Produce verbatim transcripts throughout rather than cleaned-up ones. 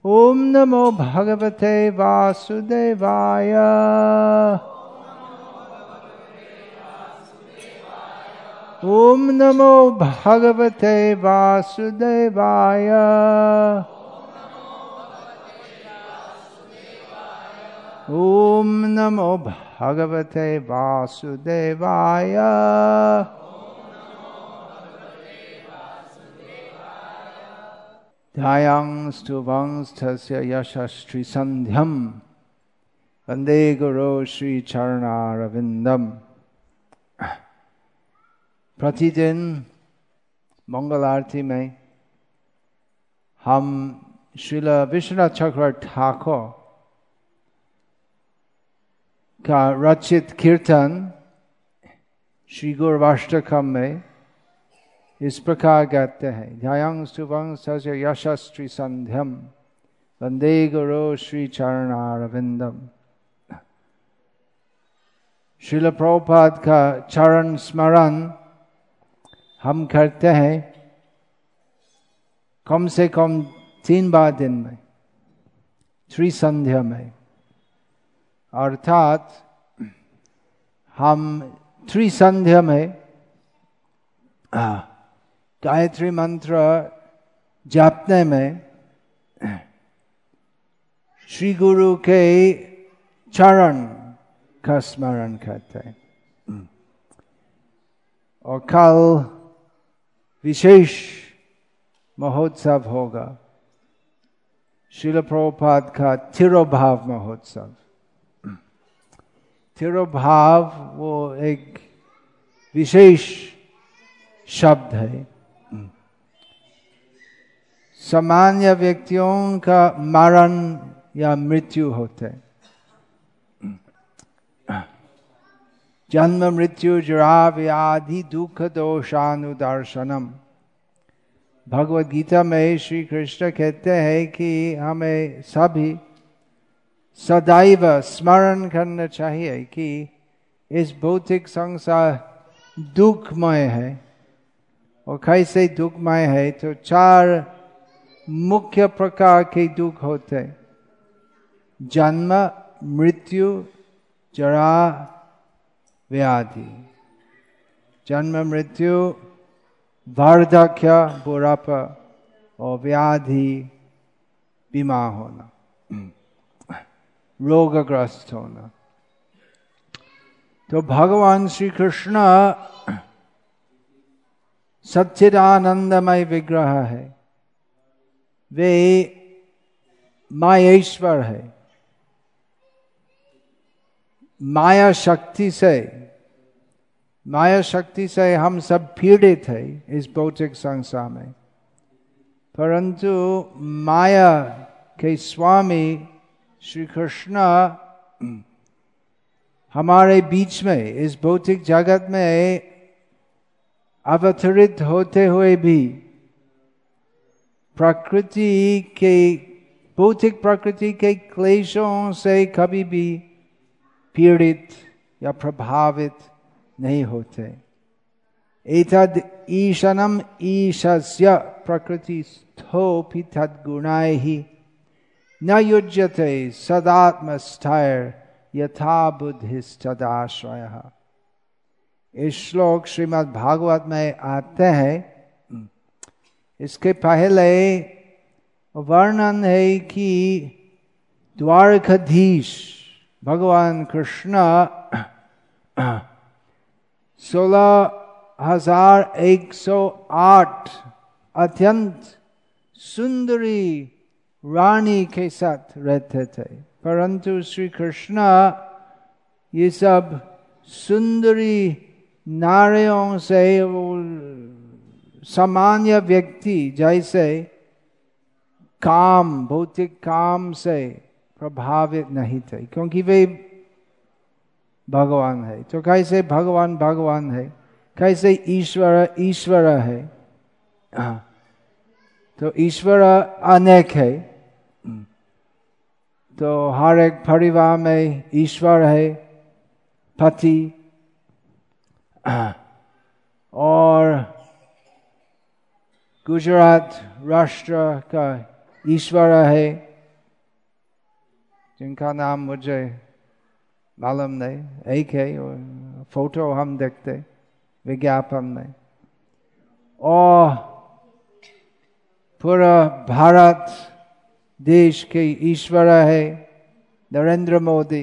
ओम नमो भगवते वासुदेवाय। ओम नमो भगवते वासुदेवाय। ओम नमो भगवते वासुदेवाय। ध्यायां स्तुवंस्तस्य यशस्वी संध्यम वंदे गुरो श्री चरणारविंदम। प्रतिदिन मंगल आरती में हम श्रील विश्वनाथ चक्रवर्ती ठाकुर का रचित कीर्तन श्री गुरुवाष्टकम में इस प्रकार गाते हैं। ध्यायां स्तुवं सस्य यशस्वी संध्यम वंदे गुरो श्री चरणारविंदम। श्रील प्रभुपाद का चरण स्मरण हम करते हैं कम से कम तीन बार दिन में, थ्री संध्या में। अर्थात हम थ्री संध्या में गायत्री मंत्र जापने में श्री गुरु के चरण का स्मरण करते हैं। और कल विशेष महोत्सव होगा, श्रील प्रभुपाद का तिरोभाव महोत्सव। तिरोभाव वो एक विशेष शब्द है। सामान्य व्यक्तियों का मरण या मृत्यु होते, जन्म मृत्यु जरा व्याधि दुख दोषानुदर्शनम। भगवद गीता में श्री कृष्ण कहते हैं कि हमें सभी सदैव स्मरण करना चाहिए कि इस भौतिक संसार दुखमय है। और कैसे दुखमय है, तो चार मुख्य प्रकार के दुख होते, जन्म मृत्यु जरा व्याधि। जन्म मृत्यु वार्धक्य बुढ़ापा और व्याधि बीमार होना, रोगग्रस्त होना। तो भगवान श्री कृष्ण सच्चिदानंदमय विग्रह है, वे मायेश्वर है। माया शक्ति से माया शक्ति से हम सब पीड़ित है इस भौतिक संसार में, परंतु माया के स्वामी श्री कृष्ण हमारे बीच में इस भौतिक जगत में अवतरित होते हुए भी प्रकृति के भौतिक प्रकृति के क्लेशों से कभी भी पीड़ित या प्रभावित नहीं होते। एतद् ईशनम ईशस्य प्रकृतिस्थोऽपि तद्गुणैः न युज्यते सदात्मस्थैर् यथा बुद्धिस्तदाश्रयः। इस श्लोक श्रीमद् भागवत में आते हैं। इसके पहले वर्णन है कि द्वारकाधीश भगवान कृष्ण सोलह हजार एक सौ आठ अत्यंत सुंदरी रानी के साथ रहते थे, परंतु श्री कृष्ण ये सब सुंदरी नारियों से सामान्य व्यक्ति जैसे काम भौतिक काम से प्रभावित नहीं थे, क्योंकि वे भगवान है। तो कैसे भगवान भगवान है, कैसे ईश्वर ईश्वर है। तो ईश्वर अनेक है, तो हर एक परिवार में ईश्वर है, पति और गुजरात राष्ट्र का ईश्वर है जिनका नाम मुझे मालूम नहीं, एक है, और फोटो हम देखते विज्ञापन में। और पूरा भारत देश के ईश्वर है नरेंद्र मोदी।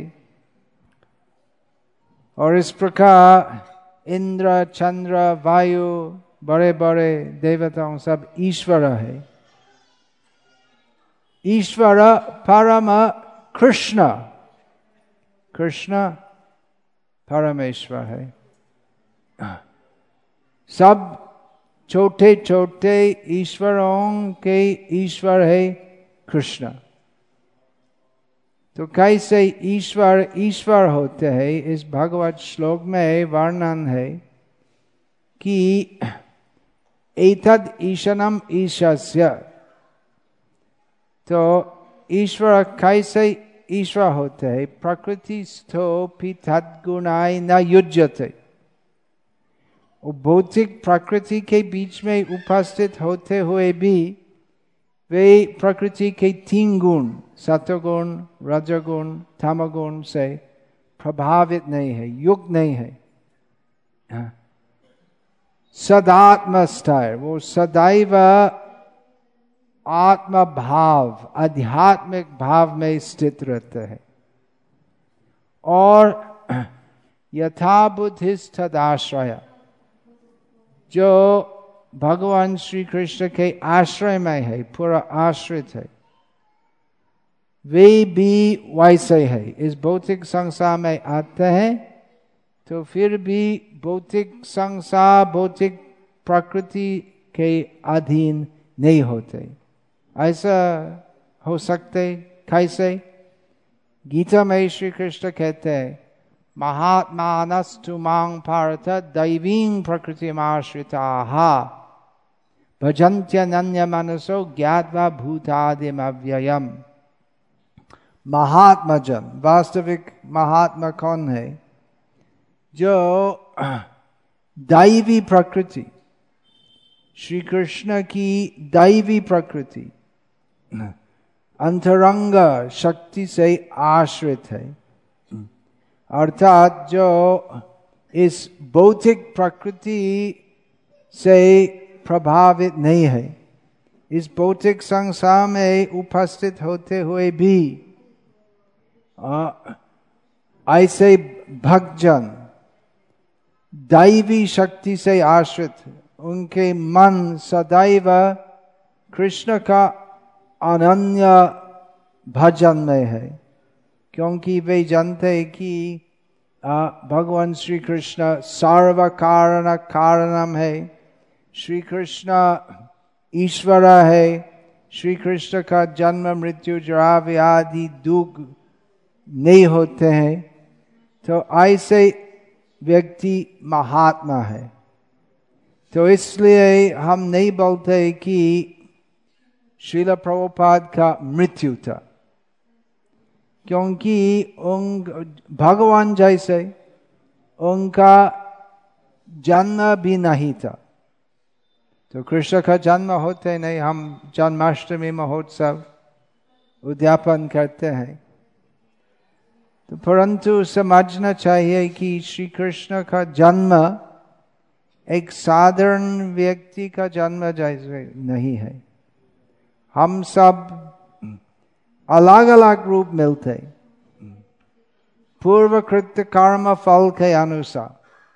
और इस प्रकार इंद्र, चंद्र, वायु, बड़े बड़े देवताओं सब ईश्वर है। ईश्वर परम कृष्ण, कृष्ण परमेश्वर है। सब छोटे छोटे ईश्वरों के ईश्वर है कृष्ण। तो कैसे ईश्वर ईश्वर होते हैं, इस भगवत श्लोक में वर्णन है कि एतद् ईशनम ईशस्य। तो ईश्वर कैसे ईश्वर होते हैं? प्रकृति स्थोपि तद्गुणाय न युज्यते। भौतिक प्रकृति के बीच में उपस्थित होते हुए भी वे प्रकृति के तीन गुण सत्वगुण, रजोगुण, तमोगुण से प्रभावित नहीं है, युक्त नहीं है। सदात्मस्थैर्, वो सदैव आत्म भाव, आध्यात्मिक भाव में स्थित रहते हैं। और यथा बुद्धिस्तदाश्रय, जो भगवान श्री कृष्ण के आश्रय में है, पूरा आश्रित है, वे भी वैसे है। इस भौतिक संसार में आते हैं तो फिर भी भौतिक संसार, भौतिक प्रकृति के अधीन नहीं होते। ऐसा हो सकते कैसे? गीता में श्री कृष्ण कहते हैं, महात्मानस्तु मां पार्थ दैवीं प्रकृतिमाश्रिताः भजन्त्यनन्यमनसो ज्ञात्वा भूतादिमव्ययम्। महात्मा जन, वास्तविक महात्मा कौन है? जो दैवी प्रकृति, श्री कृष्ण की दैवी प्रकृति अंतरंग शक्ति से आश्रित है। अर्थात जो इस भौतिक प्रकृति से प्रभावित नहीं है, इस भौतिक संसार में उपस्थित होते हुए भी ऐसे भक्तजन दैवी शक्ति से आश्रित, उनके मन सदैव कृष्ण का अनन्य भजन में है, क्योंकि वे जानते हैं कि भगवान श्री कृष्ण सर्व कारण कारणम है, श्री कृष्ण ईश्वर है, श्री कृष्ण का जन्म मृत्यु जरा व्याधि दुख नहीं होते हैं। तो ऐसे व्यक्ति महात्मा है। तो इसलिए हम नहीं बोलते कि श्रील प्रभुपाद का मृत्यु था, क्योंकि उन भगवान जैसे उनका जन्म भी नहीं था। तो कृष्ण का जन्म होते नहीं, हम जन्माष्टमी महोत्सव उद्यापन करते हैं। तो परंतु समझना चाहिए कि श्री कृष्ण का जन्म एक साधारण व्यक्ति का जन्म जैसे नहीं है। हम सब अलग अलग रूप मिलते, पूर्वकृत कर्म फल के अनुसार।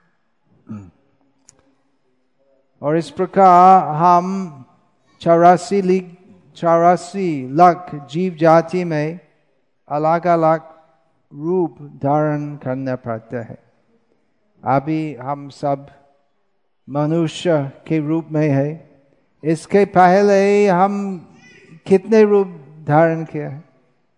और इस प्रकार हम चौरासी चौरासी लाख जीव जाति में अलग अलग रूप धारण करना पड़ता है। अभी हम सब मनुष्य के रूप में है, इसके पहले हम कितने रूप धारण किया है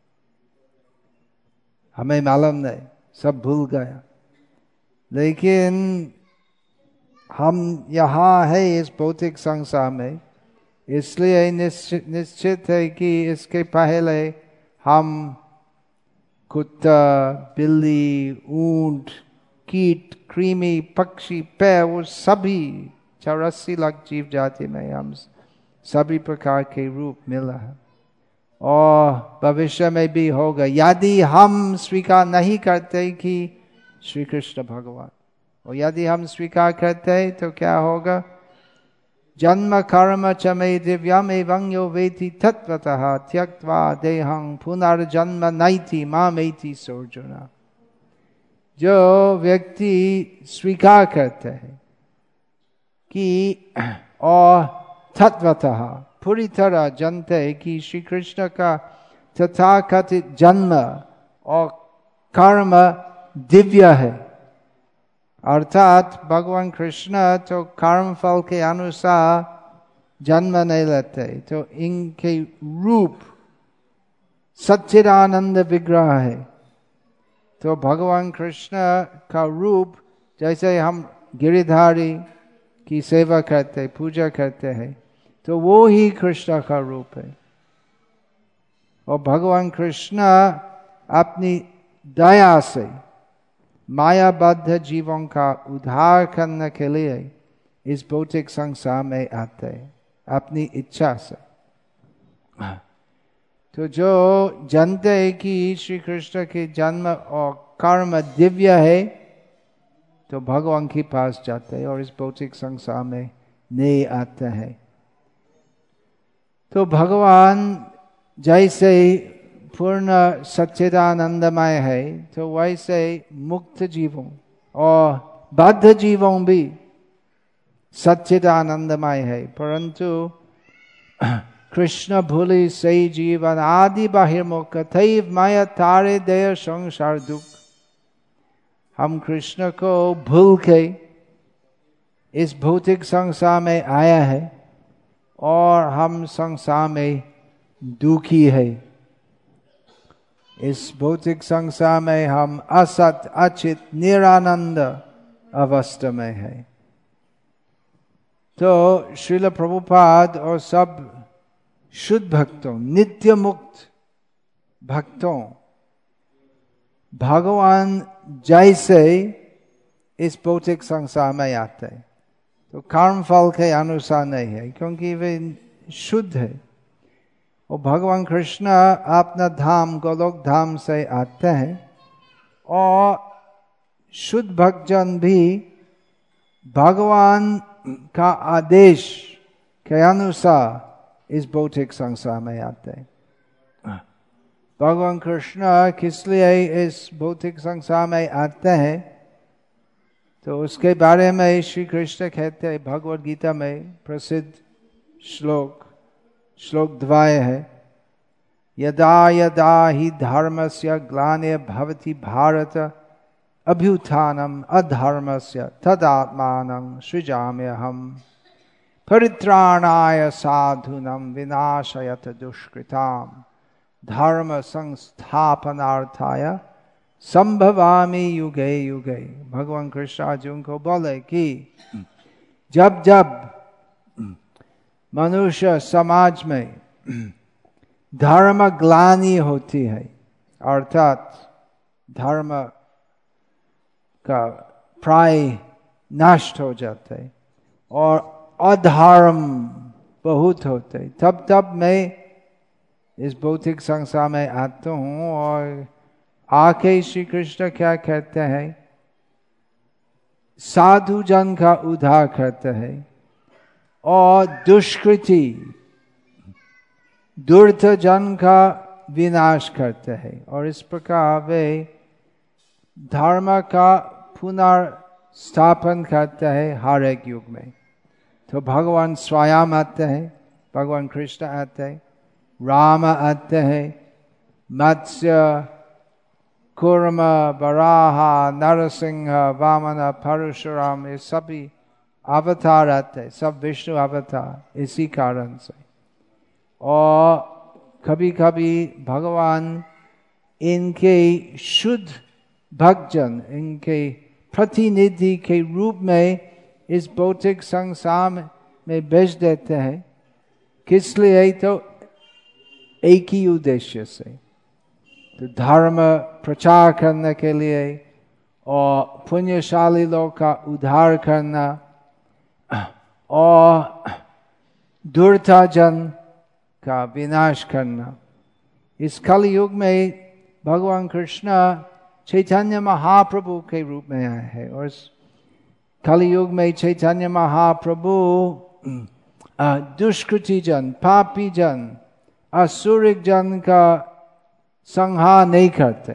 हमें मालूम नहीं, सब भूल गया। लेकिन हम यहाँ है इस भौतिक संसार में, इसलिए निश्चित निश्चित है कि इसके पहले हम कुत्ता, बिल्ली, ऊंट, कीट, कृमि, पक्षी, पैर, वो सभी चौरासी लाख जीव जाति में हम सभी प्रकार के रूप मिला है। और भविष्य में भी होगा, यदि हम स्वीकार नहीं करते कि श्री कृष्ण भगवान, और यदि हम स्वीकार करते हैं तो क्या होगा? जन्म कर्म च मे दिव्यम एवं यो वेति तत्वतः त्यक्त्वा देहं पुनर्जन्म नैति मामेति सोऽर्जुन। जो व्यक्ति स्वीकार करते हैं कि और तत्वतः पूरी तरह जानते हैं कि श्री कृष्ण का तथाकथित जन्म और कर्म दिव्य है, अर्थात भगवान कृष्ण तो कर्म फल के अनुसार जन्म नहीं लेते, तो इनके रूप सच्चिदानंद विग्रह है। तो भगवान कृष्ण का रूप, जैसे हम गिरिधारी की सेवा करते, पूजा करते हैं, तो वो ही कृष्ण का रूप है। और भगवान कृष्ण अपनी दया से मायाबद्ध जीवों का उद्धार करने के लिए इस भौतिक संसार में आते हैं अपनी इच्छा से। तो जो जानते हैं कि श्री कृष्ण के जन्म और कर्म दिव्य है, तो भगवान के पास जाते हैं और इस भौतिक संसार में नहीं आते हैं। तो भगवान जैसे पूर्ण सच्चिदानंदमय है, तो वैसे मुक्त जीवों और बद्ध जीवों भी सच्चिदानंदमय है, परंतु कृष्ण भूलि से जीवन आदि बहिर्मुख तैव माया तारे दया संसार दुख। हम कृष्ण को भूल के इस भौतिक संसार में आया है और हम संसार में दुखी है। इस भौतिक संसार में हम असत अचित निरानंद अवस्था में है। तो श्रील प्रभुपाद और सब शुद्ध भक्तों, नित्य मुक्त भक्तों, भगवान जैसे इस भौतिक संसार में आते हैं, तो कर्म फल के अनुसार नहीं है, क्योंकि वे शुद्ध है। और भगवान कृष्ण अपना धाम गोलोक धाम से आते हैं, और शुद्ध भक्तजन भी भगवान का आदेश के अनुसार इस भौतिक संसार में आते हैं। भगवान कृष्ण किस लिए इस भौतिक संसार में आते हैं, तो उसके बारे में श्री कृष्ण कहते हैं भगवद गीता में प्रसिद्ध श्लोक, श्लोक द्वय है, यदा यदा हि धर्मस्य ग्लानिर् भवति भारत अभ्युत्थानम् अधर्मस्य तदात्मानं सृजाम्यहम् परित्राणाय साधूनां विनाशयत दुष्कृतां धर्म संस्थापनार्थाय संभवामि युगे युगे। भगवान कृष्ण अर्जुन को बोले कि जब जब मनुष्य समाज में धर्म ग्लानि होती है, अर्थात धर्म का प्राय नष्ट हो जाता है और अधर्म बहुत होते, तब तब मैं इस भौतिक संसार में आता हूँ और आके श्री कृष्ण क्या कहते हैं, साधु जन का उद्धार करते हैं और दुष्कृति दुर्त जन का विनाश करते हैं, और इस प्रकार वे धर्म का पुनर्स्थापन करते हैं हर एक युग में। तो भगवान स्वयं आते हैं, भगवान कृष्ण आते हैं, राम आते हैं, मत्स्य कूर्म वराह नरसिंह वामन परशुराम, ये सभी अवतार आते हैं, सब विष्णु अवतार इसी कारण से। और कभी कभी भगवान इनके शुद्ध भक्तजन, इनके प्रतिनिधि के रूप में इस भौतिक संसार में भेज देते हैं। किस लिए? तो एक ही उद्देश्य से, तो धर्म प्रचार करने के लिए और पुण्यशाली लोग का उद्धार करना और दुर्ता जन का विनाश करना। इस कलयुग में भगवान कृष्ण चैतन्य महाप्रभु के रूप में आए हैं और इस कलयुग में चैतन्य महाप्रभु दुष्कृति जन, पापी जन, असुरिक जन का संहार नहीं करते,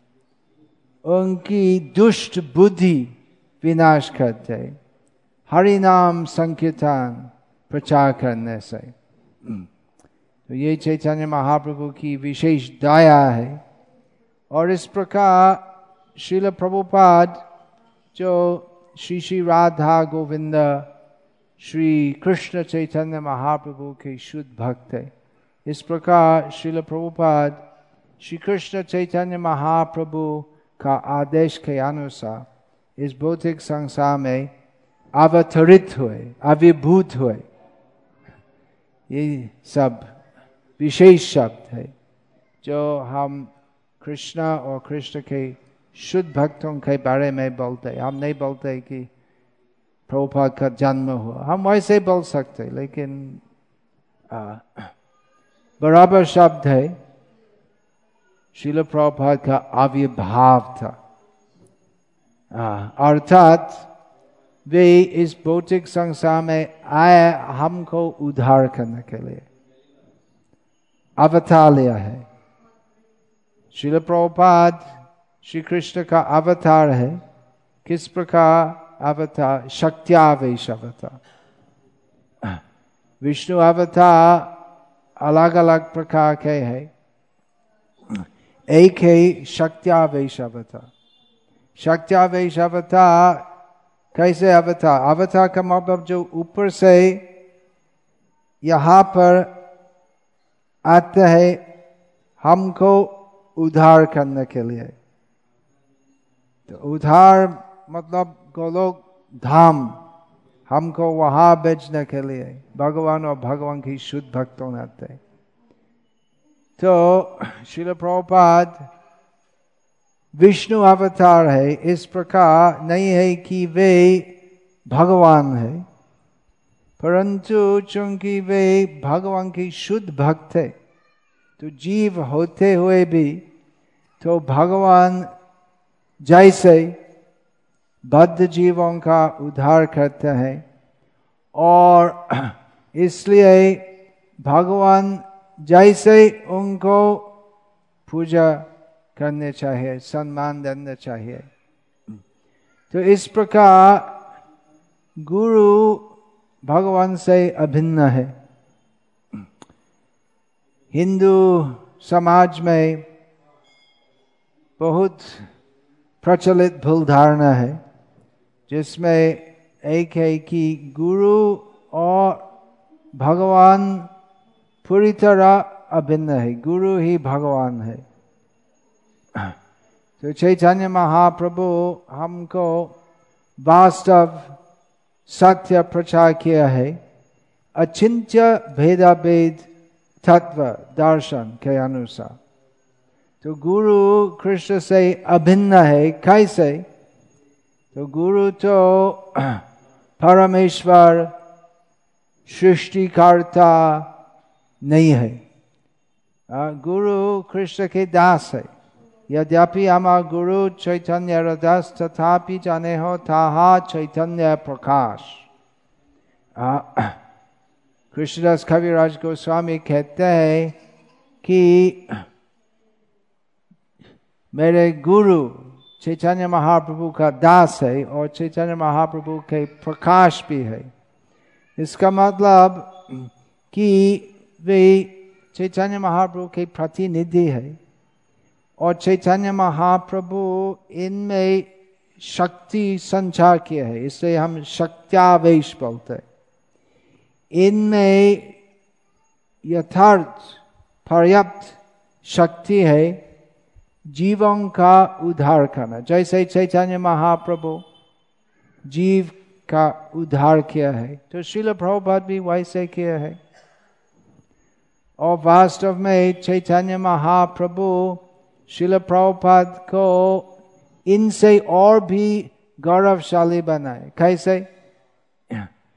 उनकी दुष्ट बुद्धि विनाश करते, हरि नाम संकीर्तन प्रचार करने से। तो ये चैतन्य महाप्रभु की विशेष दया है। और इस प्रकार श्रील प्रभुपाद जो श्री श्री राधा गोविंद श्री कृष्ण चैतन्य महाप्रभु के शुद्ध भक्त है, इस प्रकार श्रील प्रभुपाद श्री कृष्ण चैतन्य महाप्रभु का आदेश के अनुसार इस भौतिक संसार में अवतरित हुए, आविर्भूत हुए। ये सब विशेष शब्द है जो हम कृष्ण और कृष्ण के शुद्ध भक्तों के बारे में बोलते। हम नहीं बोलते कि प्रभुपाद का जन्म हुआ, हम वैसे बोल सकते, लेकिन आ, बराबर शब्द है श्रील प्रभुपाद का आविर्भाव था। अर्थात वे इस भौतिक संसार में आए हमको उद्धार करने के लिए, अवतार लिया है। श्रील प्रभुपाद श्री कृष्ण का अवतार है। किस प्रकार अवतार? शक्त्यावेश अवतार। विष्णु अवतार अलग अलग प्रकार के है, एक है शक्त्यावेश अवतार। शक्त्यावेश अवतार कैसे अवतार? अवतार का मतलब जो ऊपर से यहाँ पर आता है हमको उद्धार करने के लिए। तो उद्धार मतलब गोलोक धाम, हमको वहां भेजने के लिए भगवान और भगवान की शुद्ध भक्तों आते। तो श्रील प्रभुपाद विष्णु अवतार है, इस प्रकार नहीं है कि वे भगवान है, परंतु चूंकि वे भगवान की शुद्ध भक्त है तो जीव होते हुए भी तो भगवान जैसे बद्ध जीवों का उद्धार करते हैं, और इसलिए भगवान जैसे उनको पूजा करने चाहिए, सम्मान देना चाहिए। तो इस प्रकार गुरु भगवान से अभिन्न है। हिंदू समाज में बहुत प्रचलित भूल धारणा है, जिसमें एक है कि गुरु और भगवान पूरी तरह अभिन्न है, गुरु ही भगवान है। तो चैतन्य महाप्रभु हमको वास्तव सत्य प्रचार किया है, अचिंत्य भेदाभेद तत्व दर्शन के अनुसार। तो गुरु कृष्ण से अभिन्न है। कैसे? तो गुरु तो परमेश्वर सृष्टिकर्ता नहीं है, गुरु कृष्ण के दास है। यद्यपि हमारा गुरु चैतन्य रदास तथापि जाने हो ताहा चैतन्य प्रकाश। कृष्णदास कविराज गोस्वामी कहते हैं कि मेरे गुरु चैतन्य महाप्रभु का दास है और चैतन्य महाप्रभु के प्रकाश भी है। इसका मतलब कि वे चैतन्य महाप्रभु के प्रतिनिधि है और चैतन्य महाप्रभु इनमें शक्ति संचार किया है, इसलिए हम शक्त्यावेश बोलते हैं। इनमें यथार्थ पर्याप्त शक्ति है जीवों का उद्धार करना। जैसे चैतन्य महाप्रभु जीव का उद्धार किया है, तो श्रील प्रभुपाद भी वैसे किया है। और वास्तव में चैतन्य महाप्रभु श्रील प्रभुपाद को इनसे और भी गौरवशाली बनाए। कैसे?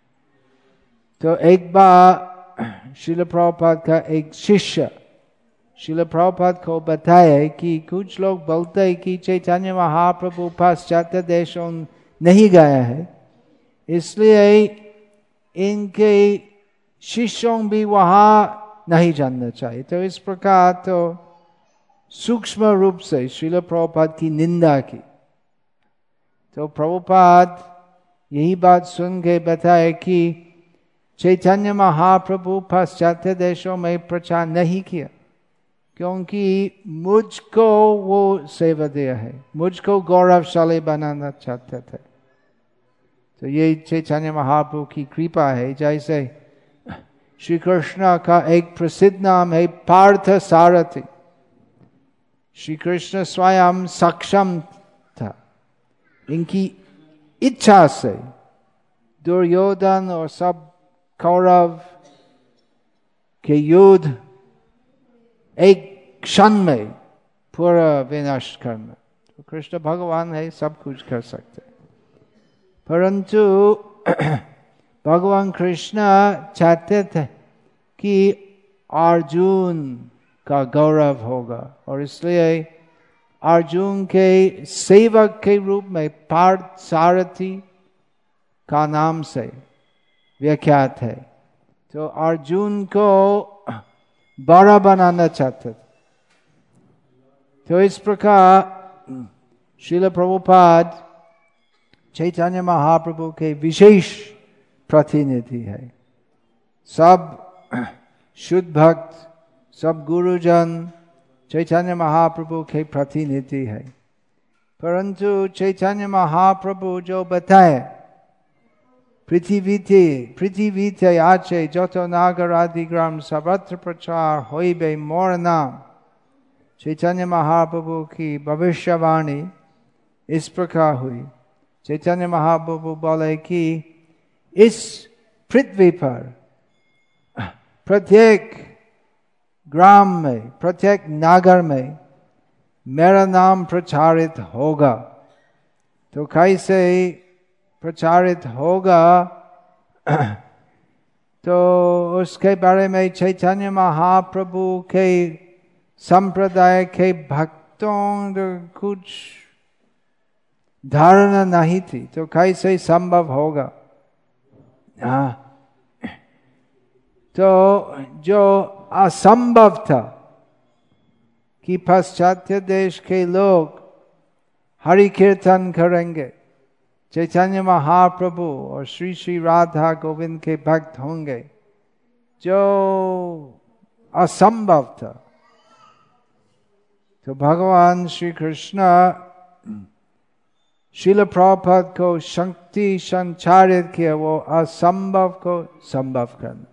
तो एक बार श्रील प्रभुपाद का एक शिष्य श्रील प्रभुपाद को बताए कि कुछ लोग बोलते हैं कि चैतन्य महाप्रभु पाश्चात्य देशों नहीं गया है, इसलिए इनके शिष्यों भी वहाँ नहीं जानना चाहिए। तो इस प्रकार तो सूक्ष्म रूप से श्रील प्रभुपाद की निंदा की। तो प्रभुपाद यही बात सुन के बताए कि चैतन्य महाप्रभु पाश्चात्य देशों में प्रचार नहीं किया, क्योंकि मुझको वो सेवा दिया है, मुझको गौरवशाली बनाना चाहते थे। तो ये चैतन्य महाप्रभु की कृपा है। जैसे श्री कृष्ण का एक प्रसिद्ध नाम है पार्थ सारथी। श्री कृष्ण स्वयं सक्षम था, इनकी इच्छा से दुर्योधन और सब कौरव के युद्ध एक क्षण में पूरा विनाश करना। तो कृष्ण भगवान है, सब कुछ कर सकते, परंतु भगवान कृष्ण चाहते थे कि अर्जुन का गौरव होगा, और इसलिए अर्जुन के सेवक के रूप में पार्थ सारथी का नाम से व्याख्यात है। तो अर्जुन को बड़ा बनाना चाहते थे। तो इस प्रकार श्रील प्रभुपाद चैतन्य महाप्रभु के विशेष प्रतिनिधि है। सब शुद्ध भक्त, सब गुरुजन चैतन्य महाप्रभु के प्रतिनिधि है, परंतु चैतन्य महाप्रभु जो बताए पृथ्वीते पृथ्वीते आचे যত नागर आदि ग्राम सर्वत्र प्रचार होइबे मोर नाम। चैतन्य महाप्रभु की भविष्यवाणी इस प्रकार हुई। चैतन्य महाप्रभु बोले कि इस पृथ्वी पर प्रत्येक ग्राम में, प्रत्येक नगर में मेरा नाम प्रचारित होगा। तो कैसे प्रचारित होगा, तो उसके बारे में चैतन्य महाप्रभु के संप्रदाय के भक्तों कुछ धारणा नहीं थी। तो कैसे संभव होगा? हाँ, तो जो असंभव था कि पाश्चात्य देश के लोग हरि कीर्तन करेंगे, चैतन्य महाप्रभु और श्री श्री राधा गोविंद के भक्त होंगे, जो असंभव था, तो भगवान श्री कृष्ण श्रील प्रभुपाद को शक्ति संचारित किया वो असंभव को संभव करना।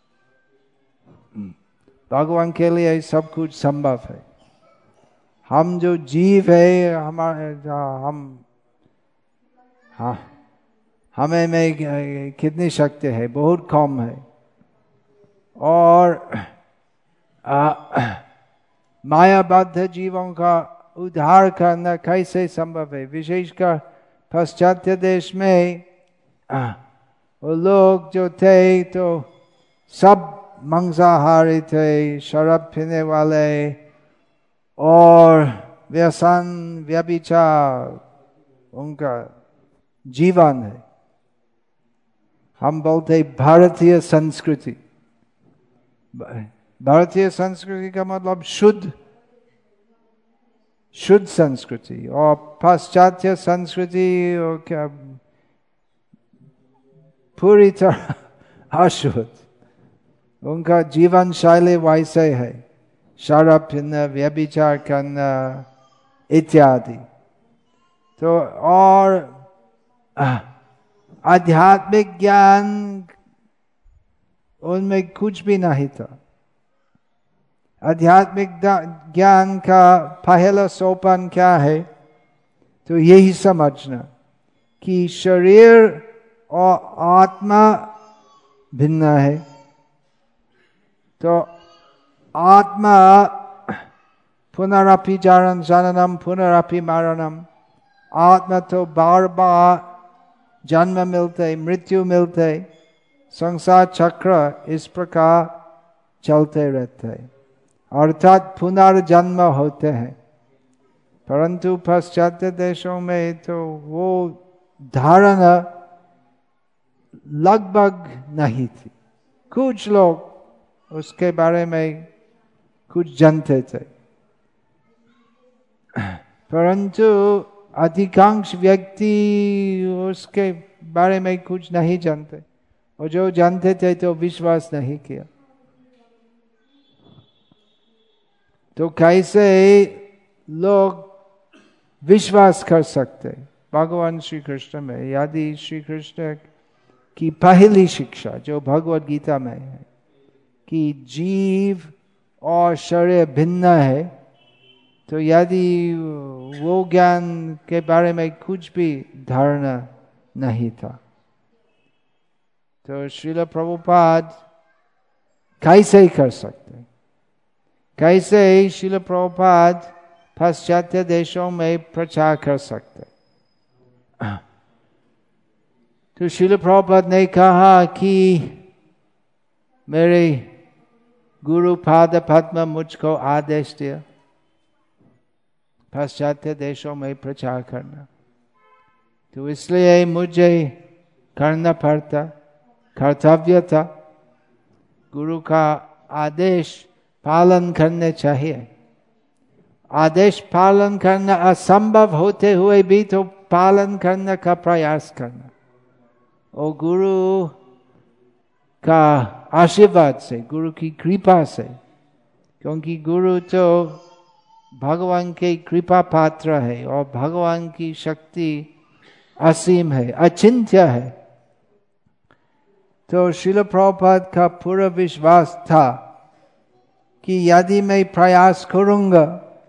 भगवान के लिए सब कुछ संभव है। हम जो जीव है, हमारे हम हाँ हमें में कितनी शक्ति है? बहुत कम है। और आ, मायाबद्ध जीवों का उद्धार करना कैसे संभव है? विशेषकर पाश्चात्य देश में आ, वो लोग जो थे तो सब मांसाहारी थे, शराब पीने वाले और व्यसन व्यभिचार उनका जीवन है। हम बोलते भारतीय संस्कृति। भारतीय संस्कृति का मतलब शुद्ध शुद्ध संस्कृति, और पाश्चात्य संस्कृति और क्या पूरी तरह अशुद्ध। उनका जीवन शैली वैसे है, शराब पीना, व्यभिचार करना इत्यादि। तो और आध्यात्मिक ज्ञान उनमें कुछ भी नहीं था। आध्यात्मिक ज्ञान का पहला सोपान क्या है? तो यही समझना कि शरीर और आत्मा भिन्न है। तो आत्मा पुनरपि जननम पुनरपि मरणम, आत्मा तो बार बार जन्म मिलते, मृत्यु मिलते, संसार चक्र इस प्रकार चलते रहते। अर्थात पुनर्जन्म होते हैं। परंतु पाश्चात्य देशों में तो वो धारणा लगभग नहीं थी। कुछ लोग उसके बारे में कुछ जानते थे, परंतु अधिकांश व्यक्ति उसके बारे में कुछ नहीं जानते, और जो जानते थे तो विश्वास नहीं किया। तो कैसे लोग विश्वास कर सकते भगवान श्री कृष्ण में, यदि श्री कृष्ण की पहली शिक्षा जो भगवद गीता में है कि जीव और शरीर भिन्न है, तो यदि वो ज्ञान के बारे में कुछ भी धारणा नहीं था, तो श्रील प्रभुपाद कैसे कर सकते? कैसे श्रील प्रभुपाद पाश्चात्य देशों में प्रचार कर सकते? तो श्रील प्रभुपाद ने कहा कि मेरे गुरु पाद पद्म मुझको आदेश दिया पाश्चात्य देशों में प्रचार करना, तो इसलिए मुझे करना पड़ता, कर्तव्य था। गुरु का आदेश पालन करने चाहिए। आदेश पालन करना असंभव होते हुए भी तो पालन करने का प्रयास करना, और गुरु का आशीर्वाद से, गुरु की कृपा से, क्योंकि गुरु तो भगवान के कृपा पात्र है और भगवान की शक्ति असीम है, अचिंत्य है। तो श्रील प्रभुपाद का पूरा विश्वास था कि यदि मैं प्रयास करूंगा,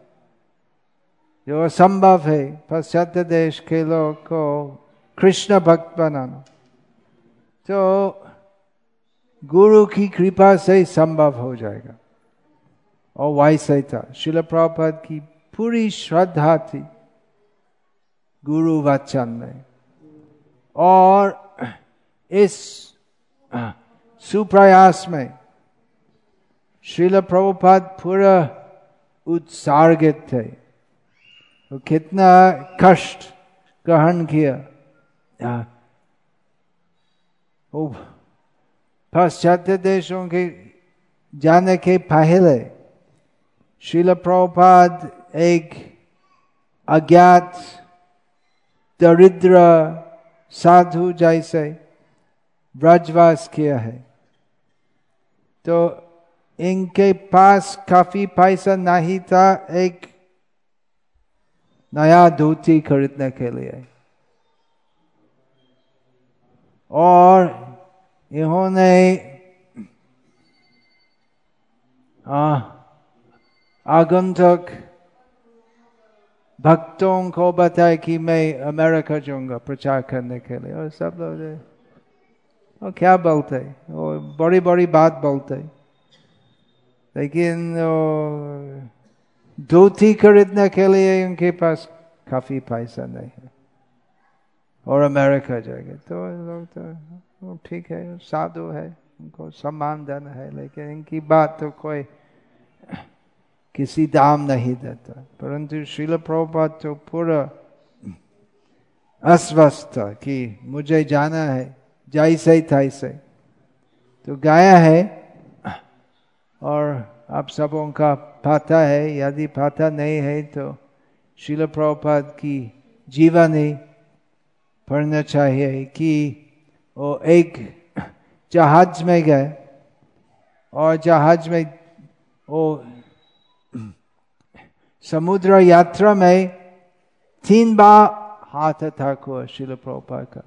जो असंभव है पाश्चात्य देश के लोग को कृष्ण भक्त बनाना, तो गुरु की कृपा से संभव हो जाएगा। और वैसे था, श्रील प्रभुपाद की पूरी श्रद्धा थी गुरु वचन में, और इस सुप्रयास में श्रील प्रभुपाद पूरा उत्सर्गित थे। तो कितना कष्ट ग्रहण किया। पाश्चात्य देशों के जाने के पहले श्रील प्रभुपाद एक अज्ञात दरिद्र साधु जैसे ब्रजवास किया है। तो इनके पास काफी पैसा नहीं था एक नया धोती खरीदने के लिए, और इन्होंने आगंतुक भक्तों को बताया कि मैं अमेरिका जाऊंगा प्रचार करने के लिए, और सब लोग और क्या बोलते, और बड़ी बड़ी बात बोलते, लेकिन धोती खरीदने के लिए उनके पास काफी पैसा नहीं है, और अमेरिका जाएंगे। तो लोग तो ठीक है, साधु है, उनको सम्मान देना है, लेकिन इनकी बात तो कोई किसी दाम नहीं देता। परंतु श्रील प्रभुपाद तो पूरा अस्वस्थ था कि मुझे जाना है जैसे तैसे। तो गया है, और आप सबों का पता है, यदि पता नहीं है तो श्रील प्रभुपाद की जीवनी पढ़ना चाहिए कि वो एक जहाज में गए, और जहाज में वो समुद्र यात्रा में तीन बार हाथ अटैक हुआ श्रील प्रभुपाद का।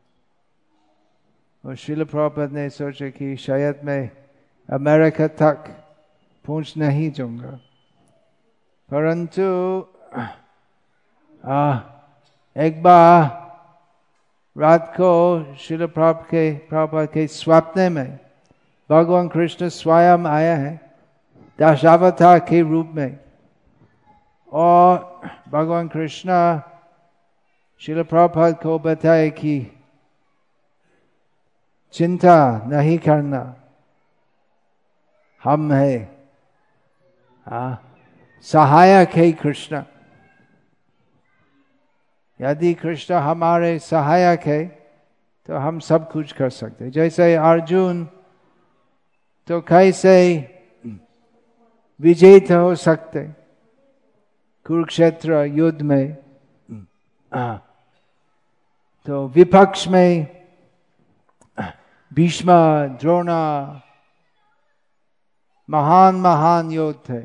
और श्रील प्रभुपाद ने सोचा कि शायद मैं अमेरिका तक पहुंच नहीं जाऊंगा, परंतु एक बार रात को श्रील प्रभुपाद के प्रभुपाद के स्वप्न में भगवान कृष्ण स्वयं आया है दशावतार के रूप में, और भगवान कृष्ण श्रील प्रभुपाद को बताए कि चिंता नहीं करना, हम है, सहायक है कृष्ण। यदि कृष्ण हमारे सहायक है तो हम सब कुछ कर सकते। जैसे अर्जुन तो कैसे विजेता हो सकते कुरुक्षेत्र युद्ध में, तो विपक्ष में भीष्म द्रोणा महान महान योद्धा थे,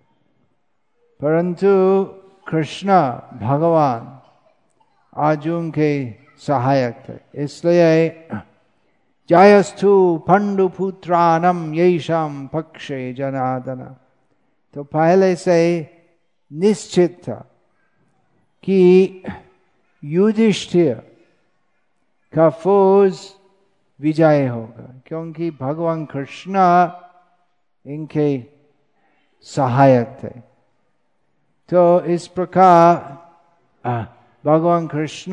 परंतु कृष्ण भगवान अर्जुन के सहायक थे। इसलिए जयस्तु पंडुपुत्राणम येषाम पक्षे जनार्दन, तो पहले से निश्चित था कि युधिष्ठिर का फौज विजय होगा, क्योंकि भगवान कृष्ण इनके सहायक थे। तो इस प्रकार भगवान कृष्ण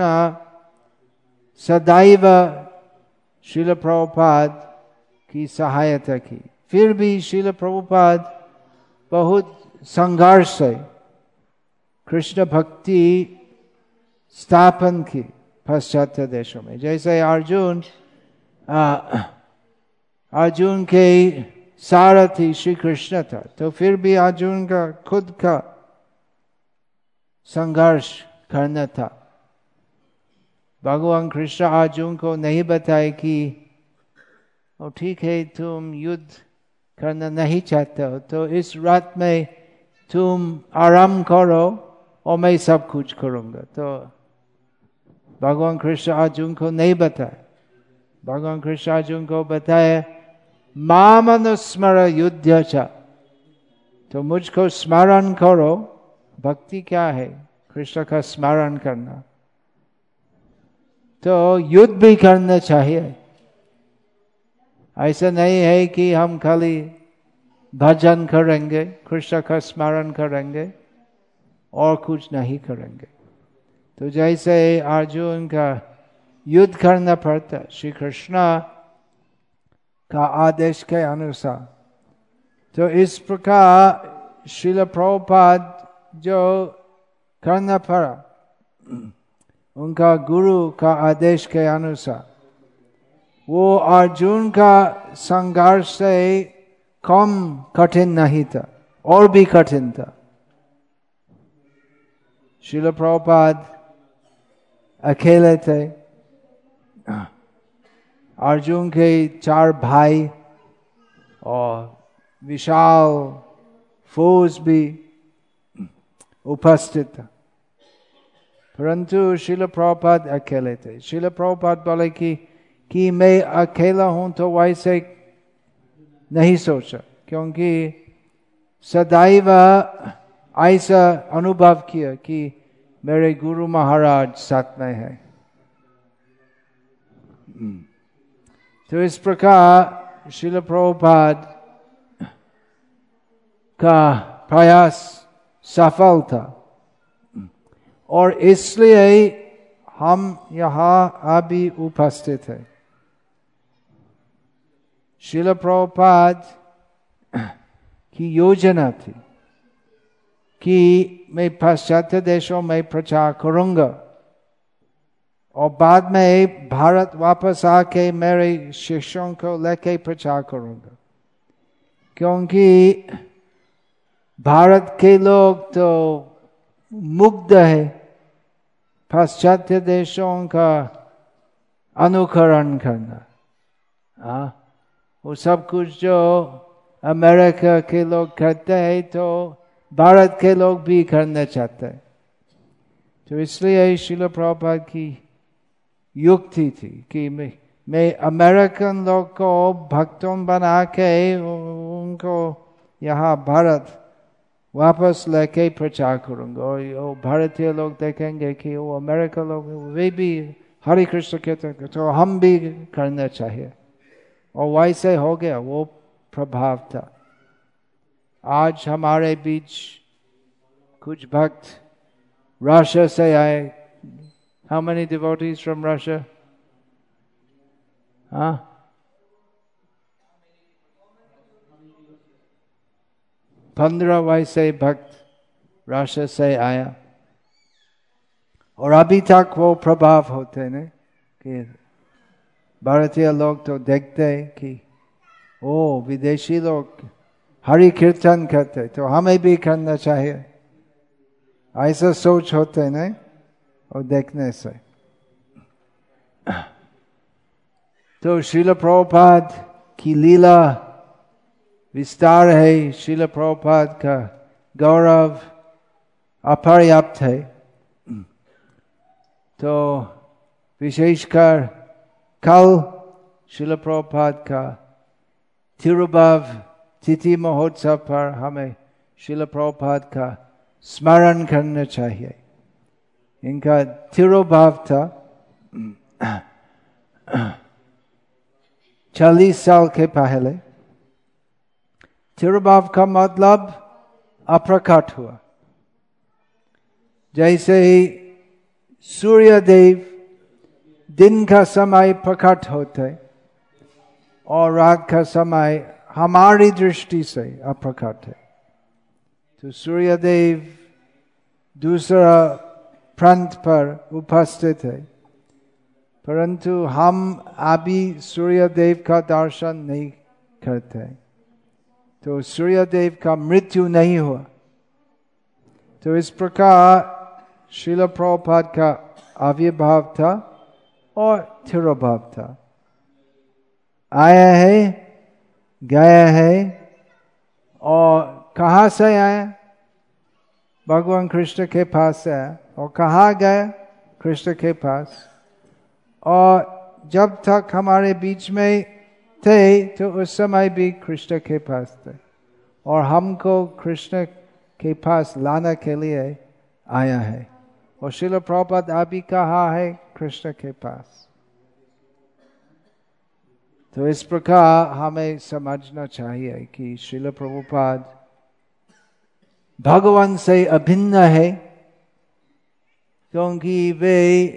सदैव श्रील प्रभुपाद की सहायता की। फिर भी श्रील प्रभुपाद बहुत संघर्ष से कृष्ण भक्ति स्थापन की पाश्चात्य देशों में। जैसे अर्जुन अर्जुन के सारथी श्री कृष्ण था, तो फिर भी अर्जुन का खुद का संघर्ष करना था। भगवान कृष्ण अर्जुन को नहीं बताए कि ओ ठीक है, तुम युद्ध करना नहीं चाहते हो तो इस रात में तुम आराम करो और मैं सब कुछ करूंगा। तो भगवान कृष्ण अर्जुन को नहीं बताया। भगवान कृष्ण अर्जुन को बताया माम अनुस्मर युद्ध च, तो मुझको स्मरण करो। भक्ति क्या है? कृष्ण का स्मरण करना। तो युद्ध भी करना चाहिए। ऐसा नहीं है कि हम खाली भजन करेंगे, कृष्ण का स्मरण करेंगे और कुछ नहीं करेंगे। तो जैसे अर्जुन का युद्ध करना पड़ता श्री कृष्ण का आदेश के अनुसार, तो इस प्रकार श्रील प्रभुपाद जो करना पड़ा उनका गुरु का आदेश के अनुसार, वो अर्जुन का संघर्ष से कम कठिन नहीं था, और भी कठिन था। श्रील प्रभुपाद अकेले थे, अर्जुन के चार भाई और विशाल फौज भी उपस्थित था, परंतु श्रील प्रभुपाद अकेले थे। श्रील प्रभुपाद बोले कि कि मैं अकेला हूं, तो वैसे नहीं सोचा, क्योंकि सदैव ऐसा अनुभव किया कि मेरे गुरु महाराज साथ में है। तो इस प्रकार श्रील प्रभुपाद का प्रयास सफल था, और इसलिए हम यहाँ अभी उपस्थित हैं। श्रील प्रभुपाद की योजना थी कि मैं पाश्चात्य देशों में प्रचार करूंगा और बाद में भारत वापस आके मेरे शिष्यों को लेके प्रचार करूंगा, क्योंकि भारत के लोग तो मुग्ध है पाश्चात्य देशों का अनुकरण करना। हाँ, वो सब कुछ जो अमेरिका के लोग करते हैं तो भारत के लोग भी करना चाहते हैं। तो इसलिए श्रील प्रभुपाद की युक्ति थी कि मैं, मैं अमेरिकन लोग को भक्तों बना के उनको यहाँ भारत वापस लेके प्रचार करूंगा, और वो भारतीय लोग देखेंगे कि वो अमेरिका लोग वे भी हरे कृष्ण कहते हैं, तो हम भी करना चाहिए। और वैसे हो गया, वो प्रभाव था। आज हमारे बीच कुछ भक्त रशिया से आए। How many devotees from Russia? Huh? पंद्रह वैसे भक्त राशि से आया और अभी तक वो प्रभाव होते न कि भारतीय लोग तो देखते कि ओ विदेशी लोग हरि कीर्तन करते तो हमें भी करना चाहिए, ऐसा सोच होते न और देखने से। तो श्रील प्रभुपाद की लीला विस्तार है, श्रील प्रभुपाद का गौरव अपर्याप्त है। तो विशेषकर कल श्रील प्रभुपाद का तिरुभाव तिथि महोत्सव पर हमें श्रील प्रभुपाद का स्मरण करना चाहिए। इनका तिरुभाव था चालीस साल के पहले। तिरुभाव का मतलब अप्रकट हुआ। जैसे ही सूर्य देव दिन का समय प्रकट होते और रात का समय हमारी दृष्टि से अप्रकट है। तो सूर्य देव दूसरा प्रांत पर उपस्थित है, परंतु हम अभी सूर्य देव का दर्शन नहीं करते। तो सूर्य देव का मृत्यु नहीं हुआ। तो इस प्रकार श्रील प्रभुपाद का आविर्भाव था और तिरुभाव था। आया है, गया है, और कहाँ से आया? भगवान कृष्ण के पास से आया। और कहाँ गया? कृष्ण के पास। और जब तक हमारे बीच में थे तो उस समय भी कृष्ण के पास थे, और हमको कृष्ण के पास लाने के लिए आया है। और श्रील प्रभुपाद अभी कहाँ है? कृष्ण के पास। तो इस प्रकार हमें समझना चाहिए कि श्रील प्रभुपाद भगवान से अभिन्न है, क्योंकि वे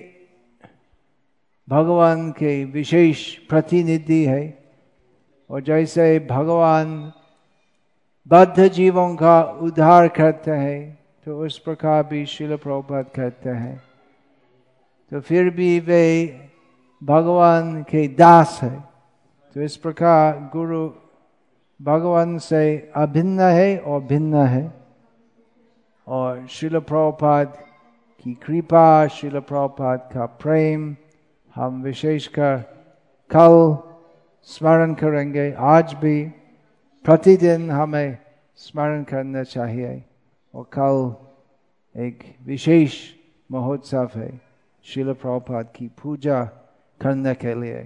भगवान के विशेष प्रतिनिधि है। और जैसे भगवान बद्ध जीवों का उद्धार करते हैं, तो उस प्रकार भी श्रील प्रभुपाद करते हैं। तो फिर भी वे भगवान के दास है। तो इस प्रकार गुरु भगवान से अभिन्न है और भिन्न है। और श्रील प्रभुपाद की कृपा, श्रील प्रभुपाद का प्रेम हम विशेषकर कल स्मरण करेंगे। आज भी प्रतिदिन हमें स्मरण करना चाहिए। और कल एक विशेष महोत्सव है श्रील प्रभुपाद की पूजा करने के लिए।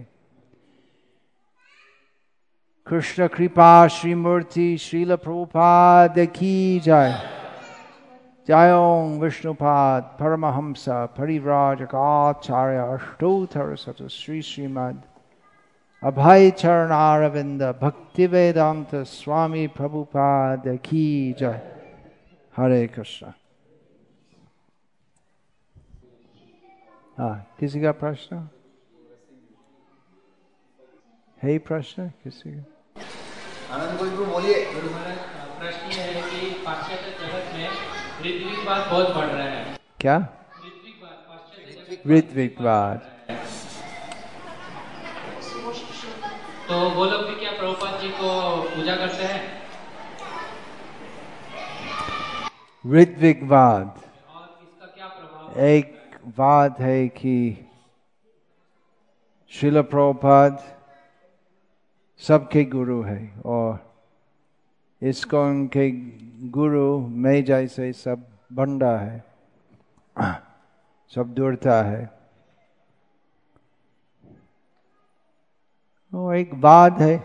कृष्ण कृपा श्री मूर्ति श्रील प्रभुपाद की जय। जय ओं विष्णुपाद परमहंस परिव्राजकाचार्य अष्टोत्तर शत श्री श्रीमद अभय चरणारविंद भक्ति वेदांत स्वामी प्रभुपाद की जय। हरे कृष्ण। हाँ, किसी का प्रश्न है? प्रश्न किसी का? आनंद कोई को बोलिए। प्रश्न ये है कि पाश्चात्य जगत में ऋत्विकवाद बहुत बढ़ रहा है। क्या? ऋत्विकवाद। तो वो लोग भी क्या प्रभुपाद जी को पूजा करते हैं? ऋत्विकवाद और इसका क्या प्रभाव? एक वाद है कि श्रील प्रभुपाद सबके गुरु है, और इसको उनके गुरु में जैसे सब बंडा है, सब दूरता है। वो एक वाद है।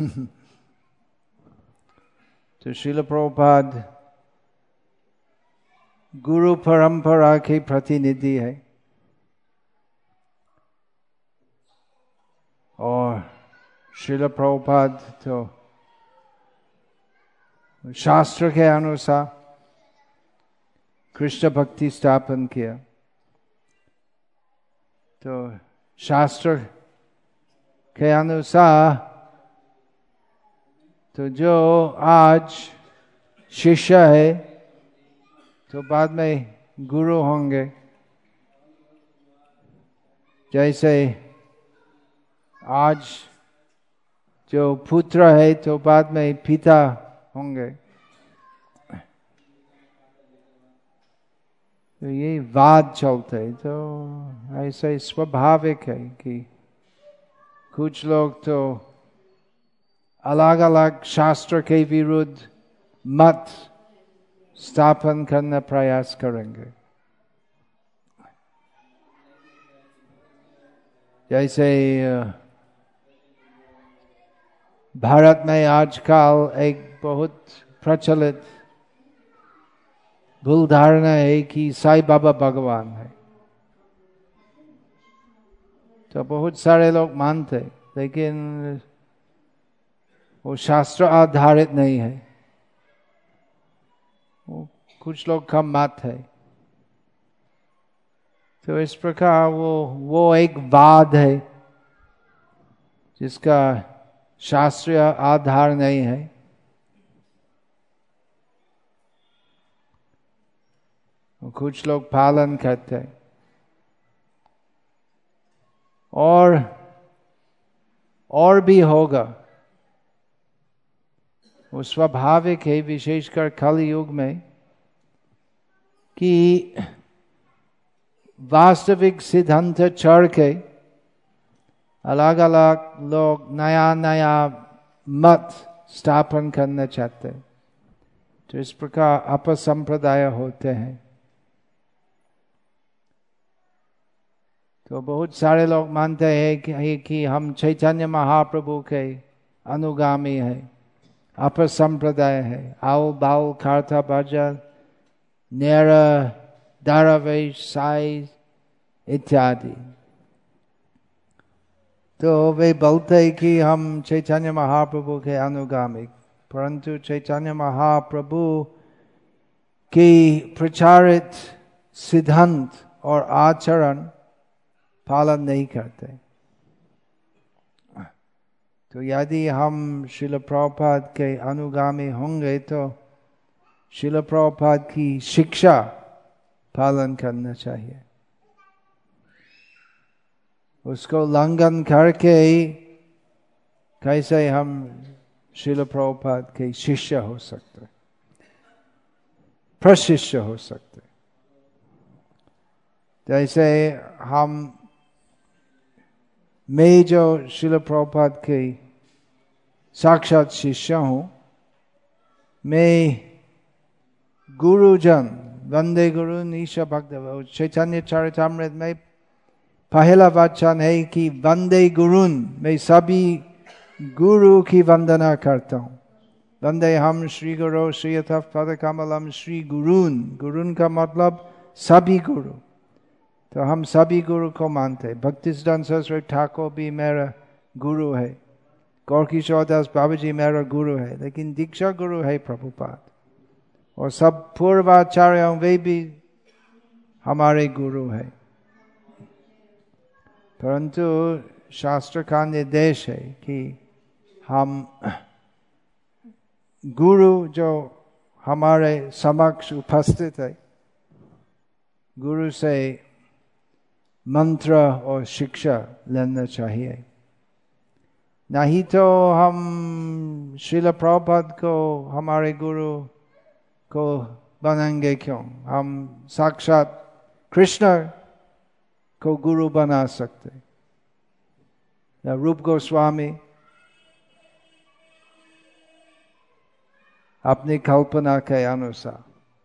तो श्रील प्रभुपाद गुरु परंपरा के प्रतिनिधि है, और श्रील प्रभुपाद तो शास्त्र के अनुसार कृष्ण भक्ति स्थापन किया। तो शास्त्र के अनुसार तो जो आज शिष्य है तो बाद में गुरु होंगे। जैसे आज जो पुत्र है तो बाद में पिता होंगे। तो ये वाद चलते, तो ऐसा स्वाभाविक है कि कुछ लोग तो अलग अलग शास्त्र के विरुद्ध मत स्थापन करने प्रयास करेंगे। जैसे भारत में आजकल एक बहुत प्रचलित भूल धारणा है कि साईं बाबा भगवान है। तो बहुत सारे लोग मानते, लेकिन वो शास्त्र आधारित नहीं है। वो कुछ लोग का मत है। तो इस प्रकार वो वो एक वाद है जिसका शास्त्रीय आधार नहीं है। कुछ लोग पालन करते हैं और और भी होगा। वो स्वाभाविक है, विशेषकर कलि युग में, कि वास्तविक सिद्धांत छोड़ के अलग अलग लोग नया नया मत स्थापन करना चाहते हैं। तो इस प्रकार अपसंप्रदाय होते हैं। तो बहुत सारे लोग मानते हैं कि, कि हम चैतन्य महाप्रभु के अनुगामी है, अपसंप्रदाय है, आओ बाउल खारथा भजन नेरा दारावेश साई इत्यादि। तो वे बोलते हैं कि हम चैतन्य महाप्रभु के अनुगामी, परंतु चैतन्य महाप्रभु की प्रचारित सिद्धांत और आचरण पालन नहीं करते। तो यदि हम श्रील प्रभुपाद के अनुगामी होंगे तो श्रील प्रभुपाद की शिक्षा पालन करना चाहिए। उसको उल्लंघन करके कैसे हम श्रील प्रभुपाद के शिष्य हो सकते, प्रशिष्य हो सकते। जैसे हम मैं जो श्रील प्रभुपाद के साक्षात शिष्य हूँ, मैं गुरुजन वंदे गुरु ईश भक्त, चैतन्य चरितामृत में पहला वचन है कि वंदे गुरुन, मैं सभी गुरु की वंदना करता हूँ। वंदे हम श्री गुरु श्री यथार्थ पद कमलम श्री गुरुन, गुरुन का मतलब सभी गुरु। तो हम सभी गुरु को मानते। भक्तिसिद्धांत सरस्वती ठाकुर भी मेरा गुरु है, गौरकिशोर दास बाबा जी मेरा गुरु है, लेकिन दीक्षा गुरु है प्रभुपाद। और सब पूर्वाचार्य वे भी हमारे गुरु है। परंतु शास्त्र का निर्देश है कि हम गुरु जो हमारे समक्ष उपस्थित है, गुरु से मंत्र और शिक्षा लेना चाहिए। नहीं तो हम श्रील प्रभुपाद को हमारे गुरु को बनाएंगे क्यों? हम साक्षात कृष्ण को गुरु बना सकते। या रूप गोस्वामी अपनी कल्पना के अनुसार,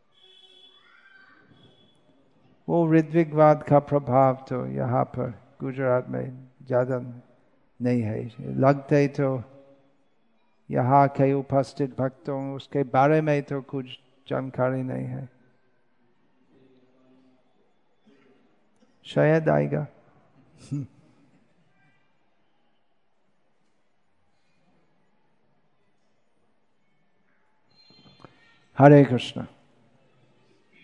वो ऋत्विकवाद का प्रभाव तो यहाँ पर गुजरात में ज्यादा नहीं है। लगते तो यहाँ के उपस्थित भक्तों उसके बारे में तो कुछ जानकारी नहीं है। शायद आएगा। हरे कृष्ण।